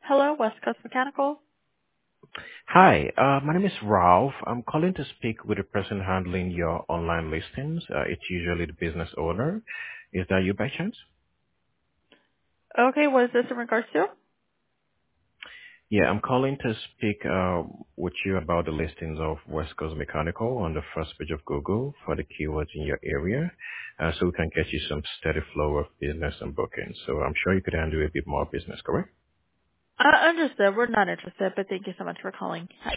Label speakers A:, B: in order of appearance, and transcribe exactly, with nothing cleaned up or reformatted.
A: Hello, West Coast Mechanical.
B: Hi, uh, my name is Ralph. I'm calling to speak with the person handling your online listings. Uh, it's usually the business owner. Is that you by chance?
A: Okay, what is this in regards to?
B: Yeah, I'm calling to speak uh, with you about the listings of West Coast Mechanical on the first page of Google for the keywords in your area, uh, so we can get you some steady flow of business and bookings. So I'm sure you could handle a bit more business, correct?
A: Uh, understood. We're not interested, but thank you so much for calling.